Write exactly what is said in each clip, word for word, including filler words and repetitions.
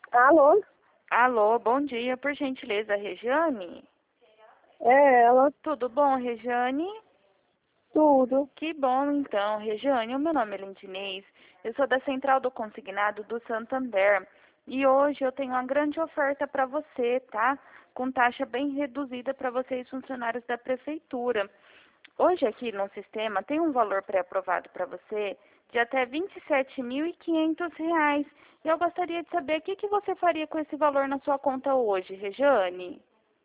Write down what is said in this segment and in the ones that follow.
Alô? Alô, bom dia, por gentileza, Regiane? É ela, Tudo bom, Regiane? tudo. Que bom, então, Regiane. O meu nome é Lindinês, eu sou da Central do Consignado do Santander e hoje eu tenho uma grande oferta para você, tá? Com taxa bem reduzida para vocês, funcionários da Prefeitura. Hoje aqui no sistema tem um valor pré-aprovado para você de até vinte e sete mil e quinhentos reais. E eu gostaria de saber o que, que você faria com esse valor na sua conta hoje, Regiane?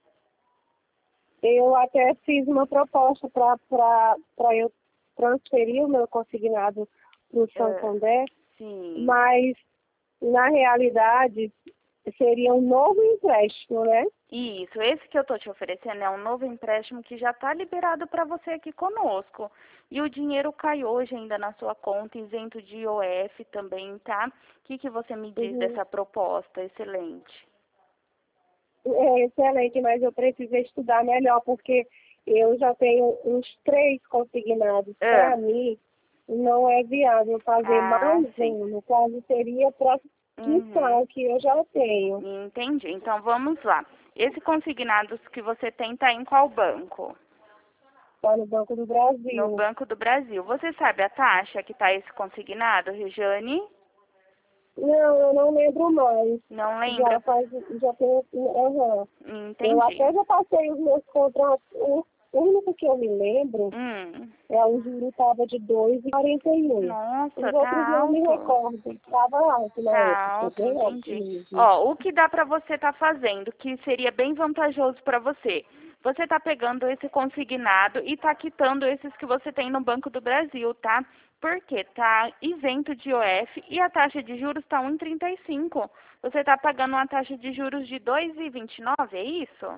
Eu até fiz uma proposta para eu transferir o meu consignado para o Ah, Santander, sim. mas na realidade seria um novo empréstimo, né? Isso, esse que eu estou te oferecendo é um novo empréstimo que já está liberado para você aqui conosco. E o dinheiro cai hoje ainda na sua conta, isento de I O F também, tá? O que, que você me diz Uhum. dessa proposta? Excelente. É excelente, mas eu preciso estudar melhor, porque eu já tenho uns três consignados. Ah, Para mim, não é viável fazer ah, mais sim. um, no caso seria para quitar Uhum. o que eu já tenho. Entendi. Então vamos lá. Esse consignados que você tem está em qual banco? Está no Banco do No Brasil. Banco do Brasil. Você sabe a taxa que está esse consignado, Regiane? Não, eu não lembro mais. Não Já lembra? faz, já tem, uhum. Eu Entendi. até já passei os meus contratos. O único que eu me lembro Hum. é o juro estava de dois vírgula quarenta e um. Nossa, Os tá outros não me alto. recordo. Estava alto na Tá época, alto, bem alto entendi. mesmo. Ó, o que dá para você estar fazendo, que seria bem vantajoso para você? Você tá pegando esse consignado e tá quitando esses que você tem no Banco do Brasil, tá? Porque tá isento de I O F e a taxa de juros tá um vírgula trinta e cinco. Você tá pagando uma taxa de juros de dois vírgula vinte e nove, é isso?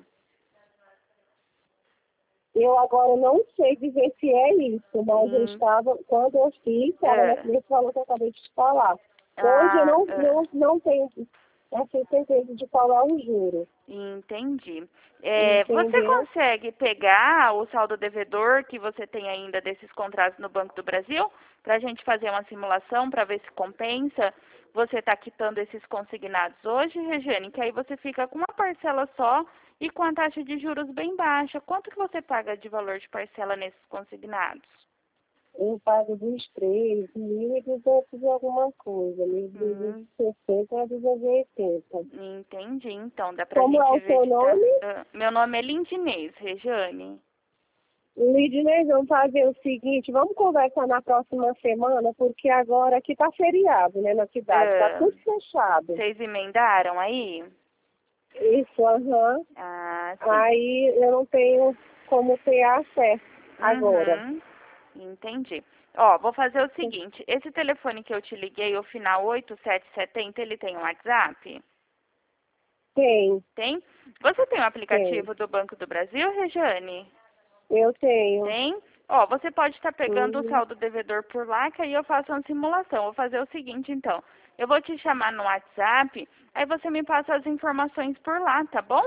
Eu agora não sei dizer se é isso, mas eu Hum, estava, quando eu fiz, era é. nesse valor que eu acabei de te falar. Hoje eu Ah, não, é. não, não tenho essa certeza de falar o juro. Entendi. É, você Entendeu? consegue pegar o saldo devedor que você tem ainda desses contratos no Banco do Brasil para a gente fazer uma simulação para ver se compensa você está quitando esses consignados hoje, Regiane? Que aí você fica com uma parcela só e com a taxa de juros bem baixa. Quanto que você paga de valor de parcela nesses consignados? Eu pago dos três, mil e duzentos e alguma coisa, mil e duzentos Hum, e sessenta a duzentos e oitenta. entendi. Então, dá pra Como é gente o ver seu que tá. nome? Ah, meu nome é Lindinês, Regiane. Lidney, vamos fazer o seguinte, vamos conversar na próxima semana, porque agora aqui tá feriado, né, na cidade, tá Ah, tudo fechado. vocês emendaram aí? Isso, aham. Ah, sim. Aí eu não tenho como ter acesso agora. Uhum. Entendi. Ó, vou fazer o seguinte. Esse telefone que eu te liguei, o final oito sete sete zero, ele tem um WhatsApp? Tem, Tem? Você tem o tem. aplicativo do Banco do Brasil, Rejane? Eu tenho. Tem? Ó, você pode estar pegando o Uhum. saldo devedor por lá, que aí eu faço uma simulação. Vou fazer o seguinte, então. Eu vou te chamar no WhatsApp, aí você me passa as informações por lá, tá bom?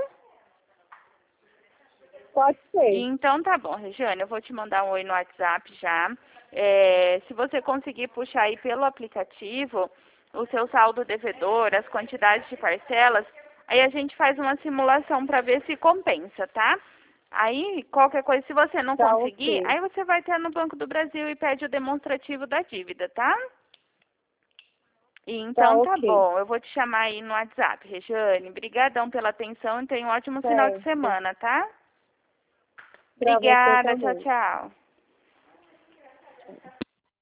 Pode ser. Então tá bom, Regiane, eu vou te mandar um oi no WhatsApp já. É, se você conseguir puxar aí pelo aplicativo o seu saldo devedor, as quantidades de parcelas, aí a gente faz uma simulação para ver se compensa, tá? Aí, qualquer coisa, se você não Tá conseguir, ok. aí você vai ter no Banco do Brasil e pede o demonstrativo da dívida, tá? E Tá então tá ok. bom, eu vou te chamar aí no WhatsApp, Regiane. Brigadão pela atenção e tenha um ótimo final de Certo. semana, tá? Pra você Obrigada, tchau, também. tchau.